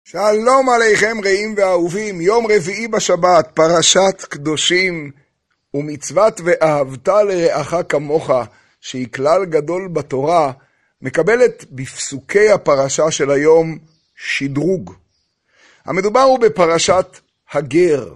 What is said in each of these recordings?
שלום עליכם רעים ואהובים, יום רביעי בשבת, פרשת קדושים ומצוות ואהבת לרעך כמוך, שהיא כלל גדול בתורה, מקבלת בפסוקי הפרשה של היום שדרוג. המדובר הוא בפרשת הגר.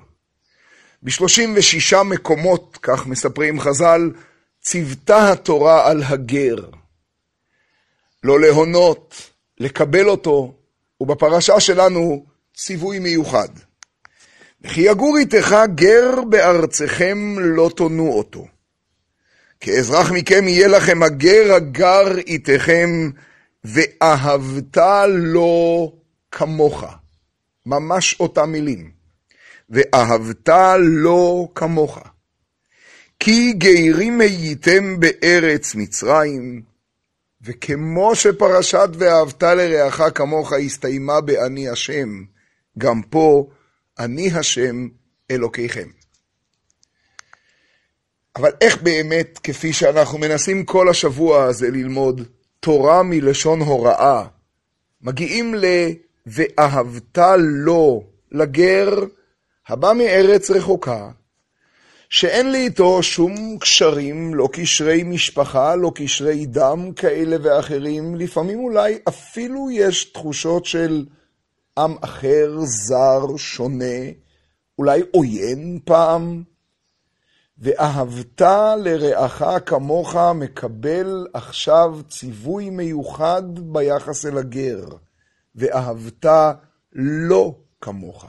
ב36 מקומות, כך מספרים חז"ל, ציוותה התורה על הגר. לא להונות, לקבל אותו, ובפרשה שלנו ציווי מיוחד. וכי יגור איתך גר בארצכם לא תונו אותו. כאזרח מכם יהיה לכם הגר הגר איתכם, ואהבת לו כמוך. ממש אותה מילים. ואהבת לו כמוך. כי גרים הייתם בארץ מצרים, וכמו שפרשת ואהבת לרעך כמוך הסתיימה באני השם, גם פה אני השם אלוקיכם. אבל איך באמת, כפי שאנחנו מנסים כל השבוע הזה ללמוד תורה מלשון הוראה, מגיעים ואהבת לו לגר הבא מארץ רחוקה, שאין לי איתו שום קשרים, לא קשרי משפחה, לא קשרי דם כאלה ואחרים. לפעמים אולי אפילו יש תחושות של עם אחר, זר, שונה, אולי עוין פעם. ואהבת לרעך כמוך מקבל עכשיו ציווי מיוחד ביחס אל הגר. ואהבת לו כמוך.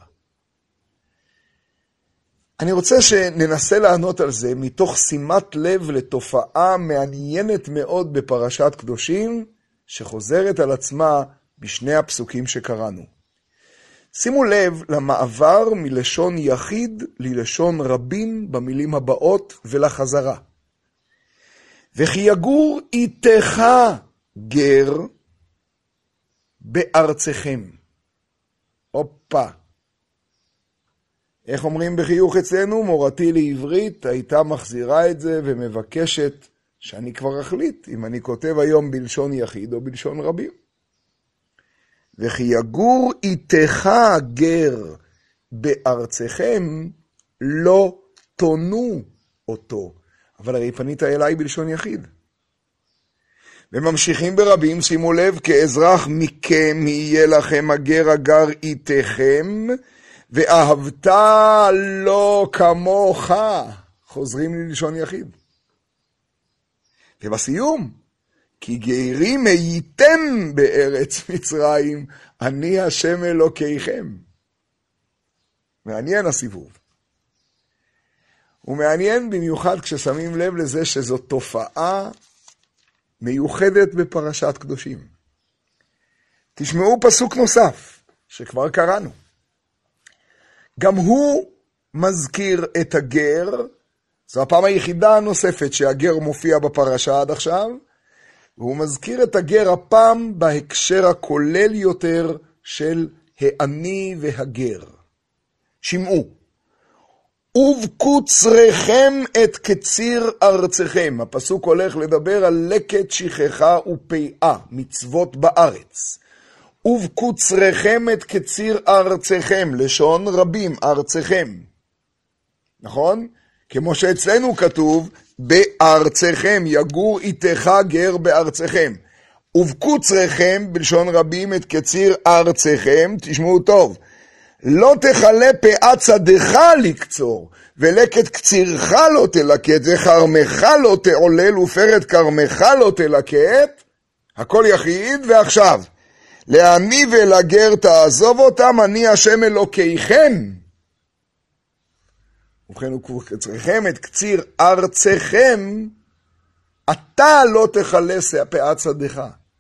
אני רוצה שננסה לענות על זה מתוך שימת לב לתופעה מעניינת מאוד בפרשת קדושים, שחוזרת על עצמה בשני הפסוקים שקראנו. שימו לב למעבר מלשון יחיד ללשון רבים במילים הבאות ולחזרה. וכי יגור איתך גר בארצכם. הופה. איך אומרים בחיוך אצלנו? מורתי לעברית הייתה מחזירה את זה ומבקשת שאני כבר אחליט אם אני כותב היום בלשון יחיד או בלשון רבים. וכי יגור איתך גר בארצכם לא תונו אותו. אבל הרי פנית אליי בלשון יחיד. וממשיכים ברבים, שימו לב, כאזרח מכם יהיה לכם הגר הגר איתכם, ואהבת לו כמוך. חוזרים ללשון יחיד. ובסיום, כי גרים הייתם בארץ מצרים, אני השם אלוקיכם. מעניין הסיבוב. ומעניין במיוחד כששמים לב לזה שזו תופעה מיוחדת בפרשת קדושים. תשמעו פסוק נוסף שכבר קראנו. גם הוא מזכיר את הגר, זו הפעם היחידה הנוספת שהגר מופיע בפרשה עד עכשיו, והוא מזכיר את הגר הפעם בהקשר הכולל יותר של העני והגר. שמעו, ובקוצריכם את קציר ארצכם. הפסוק הולך לדבר על לקט שכחה ופאה, מצוות בארץ. ובקוצריכם את קציר ארצכם, לשון רבים, ארצכם. נכון? כמו שאצלנו כתוב, בארצכם, יגור איתך גר בארצכם. ובקוצריכם, בלשון רבים, את קציר ארצכם, תשמעו טוב, לא תחלה פאת צדך לקצור, ולקט קצירך לא תלקט, וחרמך לא תעולל, ופרד כרמך לא תלקט, הכל יחיד, ועכשיו, לעני ולגר תעזוב אותם, אני השם אלוקיכם. ובכן, וקצריכם את קציר ארצכם, אתה לא תחלה פאת צדך.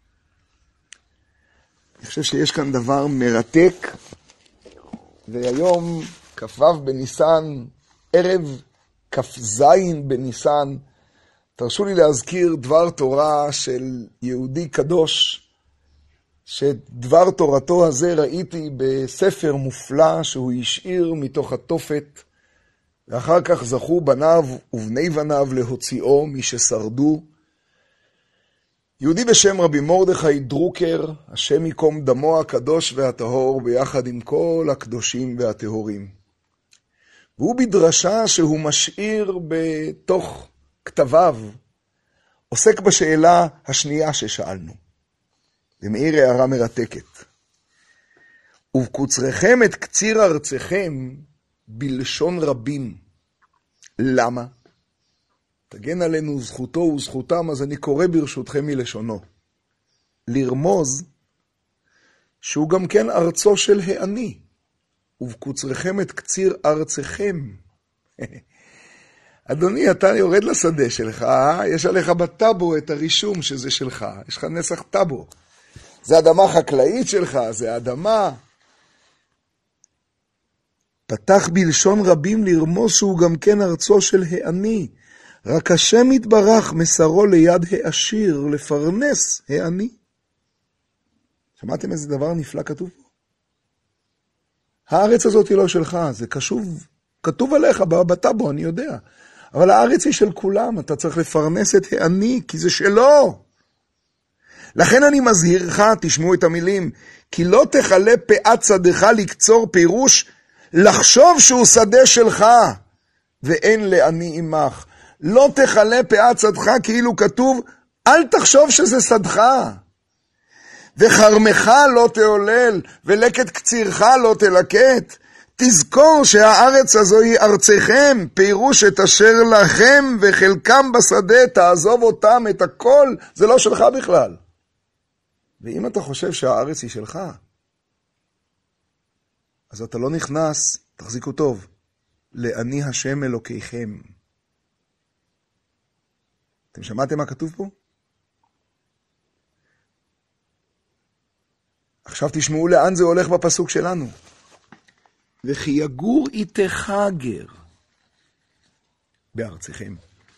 אני חושב שיש כאן דבר מרתק, והיום כ"ו בניסן, ערב כ"ז בניסן, תרשו לי להזכיר דבר תורה של יהודי קדוש, שדבר תורתו הזה ראיתי בספר מופלא שהוא השאיר מתוך התופת, ואחר כך זכו בניו ובני בניו להוציאו מי ששרדו, יהודי בשם רבי מרדכי דרוקר, השם ייקום דמו הקדוש והטהור, ביחד עם כל הקדושים והטהורים. והוא בדרשה שהוא משאיר בתוך כתביו, עוסק בשאלה השנייה ששאלנו, ומעיר הערה מרתקת. ובקוצריכם את קציר ארציכם בלשון רבים. למה? תגן עלינו זכותו וזכותם, אז אני קורא ברשותכם מלשונו. לרמוז שהוא גם כן ארצו של העני. ובקוצריכם את קציר ארציכם. אדוני, אתה יורד לשדה שלך, יש עליך בטאבו את הרישום שזה שלך, יש לך נסח טאבו. זה אדמה חקלאית שלך, זה אדמה. פתח בלשון רבים לרמוז שהוא גם כן ארצו של העני. רק השם יתברך מסרו ליד העשיר לפרנס העני. שמעתם איזה דבר נפלא כתוב פה? הארץ הזאת היא לא שלך, זה כתוב עליך בטאבו, אני יודע. אבל הארץ היא של כולם, אתה צריך לפרנס את העני, כי זה שלו. לכן אני מזהירך, תשמעו את המילים, כי לא תחלה פאת שדך לקצור, פירוש לחשוב שהוא שדה שלך, ואין לעני עמך. לא תחלה פאת שדך, כאילו כתוב, אל תחשוב שזה שדך. וחרמך לא תעולל, ולקט קצירך לא תלקט. תזכור שהארץ הזו היא ארצכם, פירוש את אשר לכם וחלקם בשדה, תעזוב אותם, את הכל, זה לא שלך בכלל. ואם אתה חושב שהארץ היא שלך, אז אתה לא נכנס, תחזיקו טוב, לעני השם אלוקיכם. אתם שמעתם מה כתוב פה? עכשיו תשמעו לאן זה הולך בפסוק שלנו. וכי יגור איתך גר בארצכם.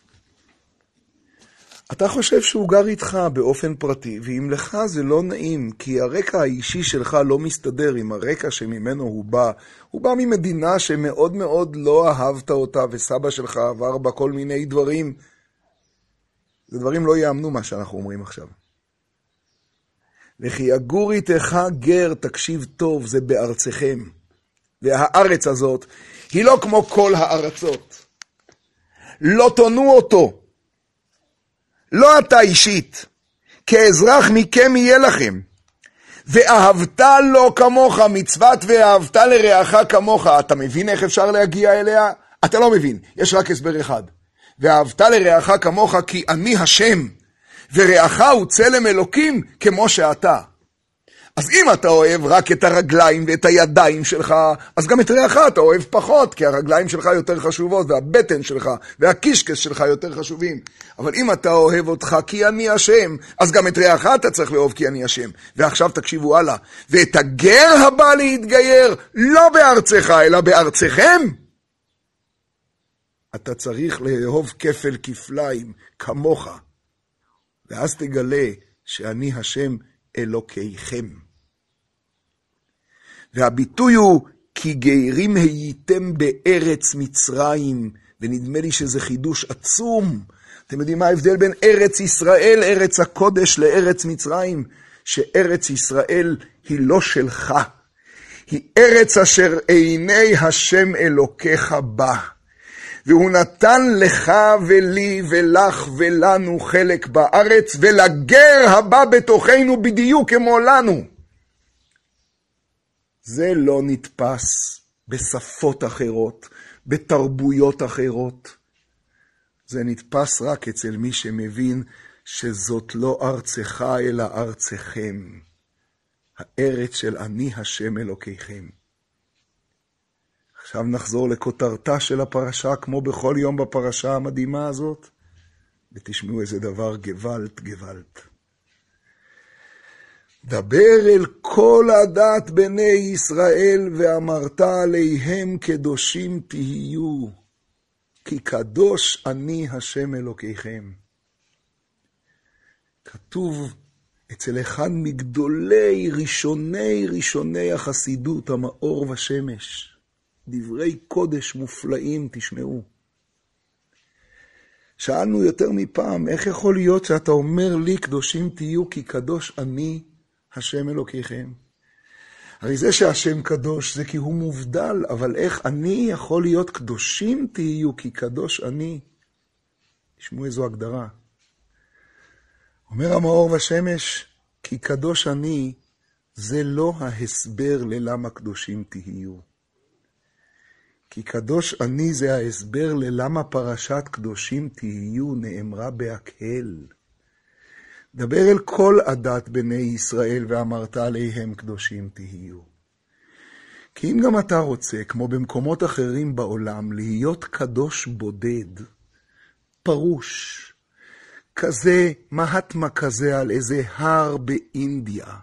אתה חושב שהוא גר איתך באופן פרטי, ואם לך זה לא נעים, כי הרקע האישי שלך לא מסתדר עם הרקע שממנו הוא בא ממדינה שמאוד מאוד לא אהבת אותה, וסבא שלך עבר בה כל מיני דברים. זה דברים לא יאמנו מה שאנחנו אומרים עכשיו. וכי יגור איתך גר, תקשיב טוב, זה בארצכם. והארץ הזאת היא לא כמו כל הארצות. לא תונו אותו. לא אתה אישית. כאזרח מכם יהיה לכם. ואהבת לו כמוך, מצוות ואהבת לרעך כמוך. אתה מבין איך אפשר להגיע אליה? אתה לא מבין, יש רק הסבר אחד. ואהבת לרעך כמוך כי אני השם, ורעך הוא צלם אלוקים כמו שאתה. אז אם אתה אוהב רק את הרגליים ואת הידיים שלך, אז גם את רעך אתה אוהב פחות, כי הרגליים שלך יותר חשובות, והבטן שלך והקישקס שלך יותר חשובים. אבל אם אתה אוהב אותך כי אני השם, אז גם את רעך אתה צריך לאהוב כי אני השם. ועכשיו תקשיבו הלאה. ואת הגר הבא להתגייר, לא בארצך, אלא בארצכם, אתה צריך לאהוב כפל כפליים כמוך. ואז תגלה שאני השם אלוקיכם. והביטוי הוא, כי גיירים הייתם בארץ מצרים, ונדמה לי שזה חידוש עצום. אתם יודעים מה ההבדל בין ארץ ישראל, ארץ הקודש, לארץ מצרים? שארץ ישראל היא לא שלך. היא ארץ אשר עיני השם אלוקיך בה. והוא נתן לך ולי ולך ולנו חלק בארץ, ולגר הבא בתוכנו בדיוק כמו לנו. זה לא נתפס בשפות אחרות, בתרבויות אחרות. זה נתפס רק אצל מי שמבין שזאת לא ארצך אלא ארצכם. הארץ של אני השם אלוקיכם. עכשיו נחזור לכותרתה של הפרשה, כמו בכל יום בפרשה המדהימה הזאת, ותשמעו איזה דבר גוואלט. דבר אל כל עדת בני ישראל, ואמרת עליהם קדושים תהיו, כי קדוש אני השם אלוקיכם. כתוב אצל אחד מגדולי ראשוני החסידות, המאור ושמש, דברי קודש מופלאים, תשמעו. שאלנו יותר מפעם, איך יכול להיות שאתה אומר לי קדושים תהיו כי קדוש אני השם אלוקיכם? הרי זה שהשם קדוש זה כי הוא מובדל, אבל איך אני יכול להיות קדושים תהיו כי קדוש אני? תשמעו איזו הגדרה. אומר המאור והשמש, כי קדוש אני, זה לא ההסבר ללמה קדושים תהיו. כי קדוש אני זה ההסבר ללמה פרשת קדושים תהיו נאמרה בהקהל. דבר אל כל עדת בני ישראל ואמרת עליהם קדושים תהיו. כי אם גם אתה רוצה, כמו במקומות אחרים בעולם, להיות קדוש בודד, פרוש, כזה מהטמה כזה על איזה הר באינדיה,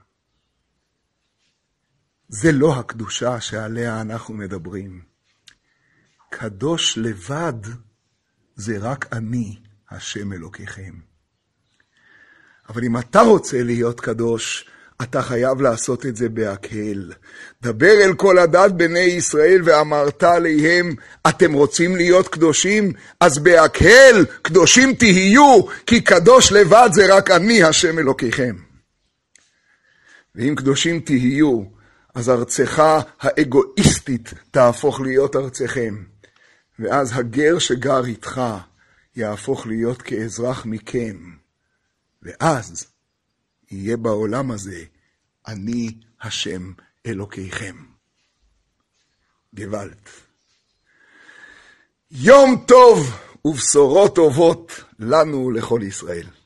זה לא הקדושה שעליה אנחנו מדברים. קדוש לבד זה רק אני, השם אלוקיכם. אבל אם אתה רוצה להיות קדוש, אתה חייב לעשות את זה בהקהל. דבר אל כל עדת בני ישראל ואמרת עליהם, אתם רוצים להיות קדושים? אז בהקהל קדושים תהיו, כי קדוש לבד זה רק אני, השם אלוקיכם. ואם קדושים תהיו, אז ארצך האגואיסטית תהפוך להיות ארצכם. ואז הגר שגר איתך יהפוך להיות כאזרח מכם. ואז יהיה בעולם הזה אני השם אלוקיכם. גוואלד. יום טוב ובשורות טובות לנו לכל ישראל.